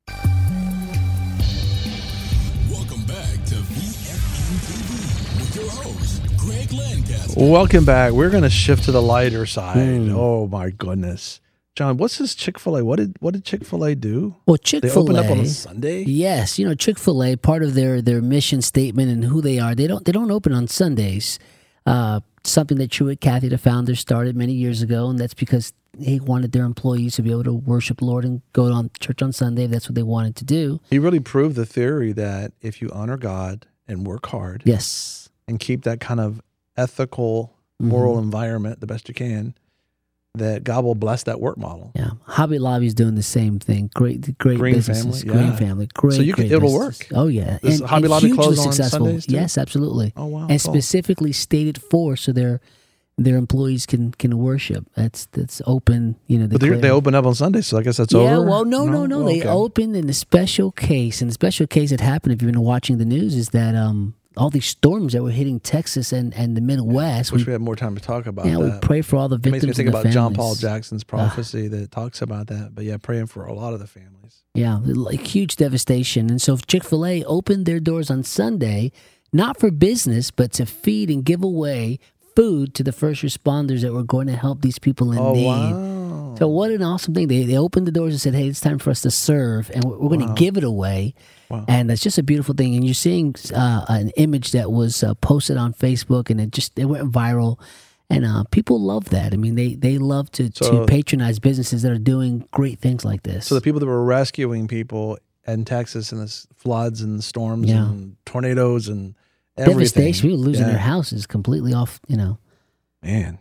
Welcome back to V F N T V with your host, Greg Lancaster. Welcome back. We're going to shift to the lighter side. Mm. Oh my goodness, John, what's this Chick-fil-A? What did what did Chick-fil-A do? Well, Chick-fil-A, they opened up on a Sunday. Yes, you know, Chick-fil-A, part of their their mission statement and who they are, they don't they don't open on Sundays. Uh, something that Truett Cathy, the founder, started many years ago, and that's because he wanted their employees to be able to worship the Lord and go on church on Sunday if that's what they wanted to do. He really proved the theory that if you honor God and work hard, yes, and keep that kind of ethical, moral mm-hmm. environment the best you can, that God will bless that work model. Yeah, Hobby Lobby's doing the same thing. Great, great Green businesses. Family, Green yeah. Family, great. So you great can, it'll business. work. Oh yeah, Does and, Hobby and Lobby hugely close on successful. Sundays too? Yes, absolutely. Oh wow, and cool. specifically stated for so their their employees can can worship. That's that's open. You know, but they open up on Sundays, so I guess that's over. Yeah, well, no, no, no. Oh, they okay. opened in a special case, and the special case that happened, if you've been watching the news, is that um. all these storms that were hitting Texas and, and the Midwest. Wish we, we had more time to talk about yeah, that. Yeah, we pray for all the victims. It makes me think and the about families. John Paul Jackson's prophecy uh, that talks about that. But yeah, praying for a lot of the families. Yeah, like huge devastation. And so Chick-fil-A opened their doors on Sunday, not for business, but to feed and give away food to the first responders that were going to help these people in oh, need. Wow. So what an awesome thing. They they opened the doors and said, hey, it's time for us to serve, and we're, we're going to wow. give it away. Wow. And that's just a beautiful thing. And you're seeing uh, an image that was uh, posted on Facebook, and it just it went viral. And uh, people love that. I mean, they, they love to, so, to patronize businesses that are doing great things like this. So the people that were rescuing people in Texas in the floods and storms yeah. and tornadoes and everything. Devastation. People losing yeah. their houses completely off, you know. Man.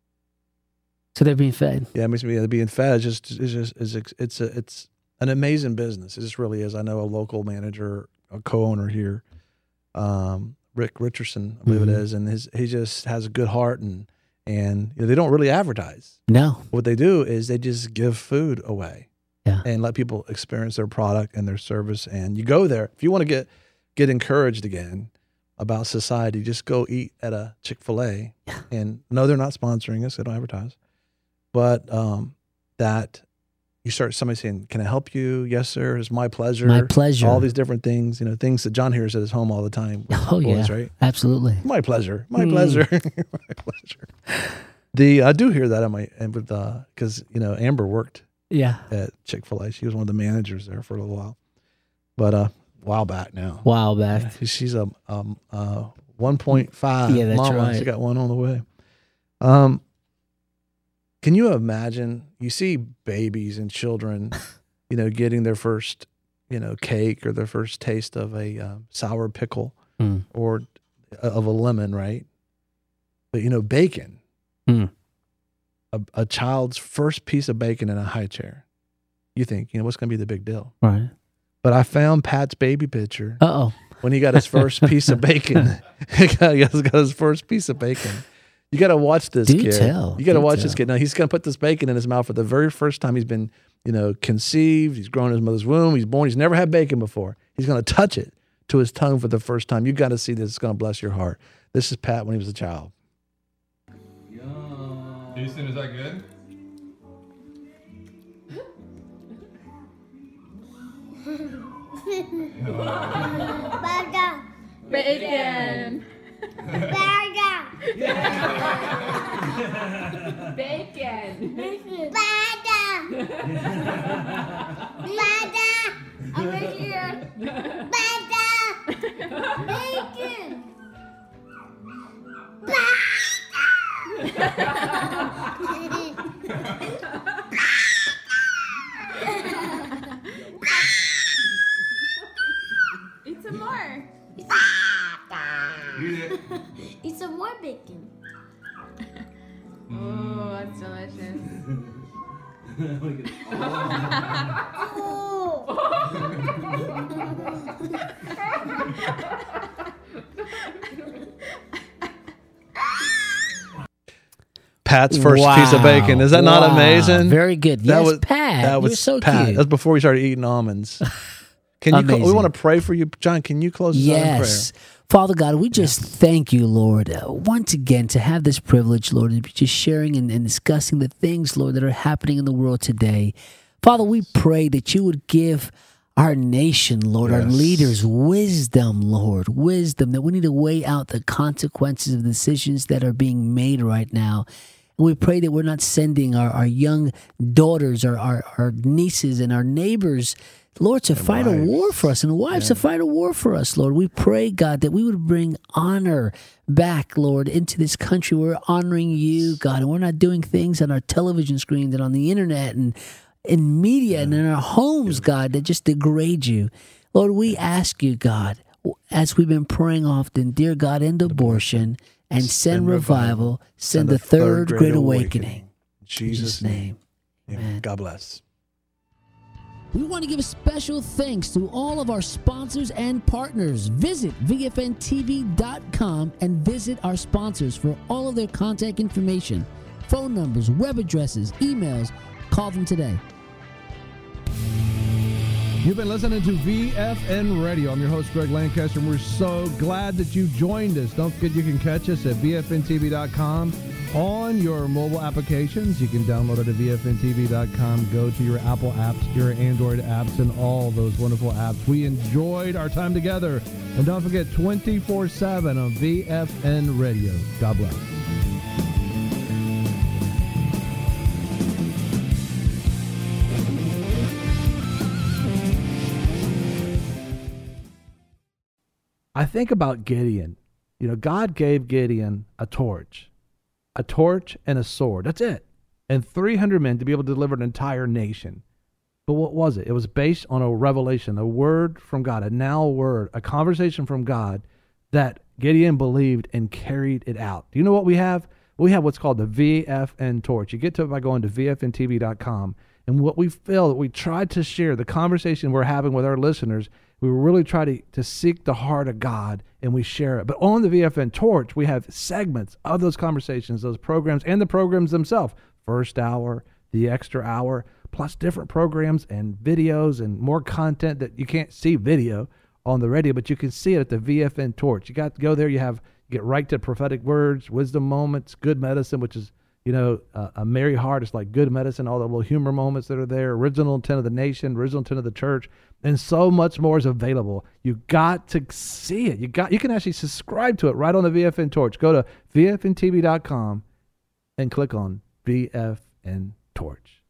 So they're being fed. Yeah, it makes me being fed. It's just, it's just, it's, it's, a, it's an amazing business. It just really is. I know a local manager, a co-owner here, um, Rick Richardson, I believe mm-hmm. it is, and his, he just has a good heart, and and you know, they don't really advertise. No. What they do is they just give food away, yeah, and let people experience their product and their service. And you go there if you want to get get encouraged again. about society. Just go eat at a Chick-fil-A, and no, they're not sponsoring us. They don't advertise, but um, that you start somebody saying, "Can I help you?" "Yes, sir." "It's my pleasure." My pleasure. All these different things, you know, things that John hears at his home all the time. with Oh boys, yeah, right? absolutely. My pleasure. My Mm. pleasure. My pleasure. The I do hear that on my and with uh because you know Amber worked Yeah. at Chick-fil-A. She was one of the managers there for a little while, but uh, a while back now. While back. Yeah, she's a um uh one point five. Yeah, that's mama. right. She got one on the way. Um, can you imagine? You see babies and children, you know, getting their first, you know, cake or their first taste of a uh, sour pickle Mm. or of a lemon, right? But you know, bacon. Mm. A, a child's first piece of bacon in a high chair. You think, you know, what's going to be the big deal? Right. But I found Pat's baby picture. Uh-oh. When he got his first piece of bacon. he got, he got his first piece of bacon. You got to watch this Do kid. tell. You got to Do watch tell. this kid. Now, he's going to put this bacon in his mouth for the very first time he's been, you know, conceived. He's grown in his mother's womb. He's born. He's never had bacon before. He's going to touch it to his tongue for the first time. You got to see this. It's going to bless your heart. This is Pat when he was a child. Houston, is that good? Burger. Bacon. Burger. Bacon. Burger. Burger. Over here. Burger. Bacon. Eat some more. Eat some more bacon. Oh, that's delicious. Pat's first piece of bacon. Is that Wow. not amazing? Very good. That Yes, was, Pat. That You're was so Pat. cute. That's before we started eating almonds. Can you? Cl- we Amazing. want to pray for you, John. Can you close us out in prayer? Yes. Father God, we just thank you, Lord, uh, once again to have this privilege, Lord, to be just sharing and, and discussing the things, Lord, that are happening in the world today. Father, we pray that you would give our nation, Lord, our Yes. leaders, wisdom, Lord, wisdom, that we need to weigh out the consequences of decisions that are being made right now. And we pray that we're not sending our, our young daughters, our, our, our nieces and our neighbors, Lord, to fight a war for us, and wives to fight a war for us, Lord. We pray, God, that we would bring honor back, Lord, into this country. We're honoring you, God, and we're not doing things on our television screens and on the internet and in media and in our homes, God, that just degrade you. Lord, we ask you, God, as we've been praying often, dear God, end abortion and send revival, send the third great awakening. In Jesus' name. Amen. God bless. We want to give a special thanks to all of our sponsors and partners. Visit V F N T V dot com and visit our sponsors for all of their contact information, phone numbers, web addresses, emails. Call them today. You've been listening to V F N Radio. I'm your host, Greg Lancaster, and we're so glad that you joined us. Don't forget you can catch us at V F N T V dot com on your mobile applications. You can download it at V F N T V dot com. Go to your Apple apps, your Android apps, and all those wonderful apps. We enjoyed our time together. And don't forget, twenty-four seven on V F N Radio. God bless. I think about Gideon. You know, God gave Gideon a torch, a torch and a sword. That's it. And three hundred men to be able to deliver an entire nation. But what was it? It was based on a revelation, a word from God, a now word, a conversation from God that Gideon believed and carried it out. Do you know what we have? We have what's called the V F N torch. You get to it by going to V F N T V dot com. And what we feel that we tried to share, the conversation we're having with our listeners, we really try to, to seek the heart of God, and we share it. But on the V F N Torch, we have segments of those conversations, those programs, and the programs themselves. First hour, the extra hour, plus different programs and videos and more content that you can't see video on the radio, but you can see it at the V F N Torch. You got to go there. You have you get right to prophetic words, wisdom moments, good medicine, which is, you know, uh, a merry heart. It's like good medicine, all the little humor moments that are there, original intent of the nation, original intent of the church, and so much more is available. You got to see it. You got you can actually subscribe to it right on the V F N Torch. Go to V F N T V dot com and click on V F N Torch.